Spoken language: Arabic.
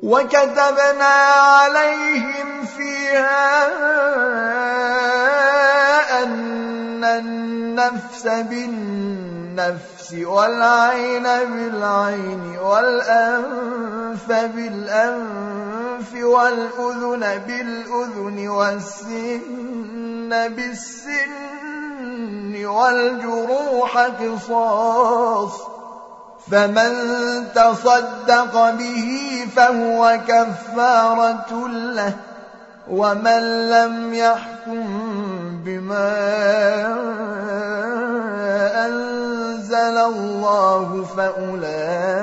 وكتبنا عليهم فيها أن النفس بالنفس والعين بالعين والأنف بالأنف والأذن بالأذن والسن بالسن والجروح قصاص، فمن تصدق به فهو كفارة له، ومن لم يحكم بما أنزل الله فأولئك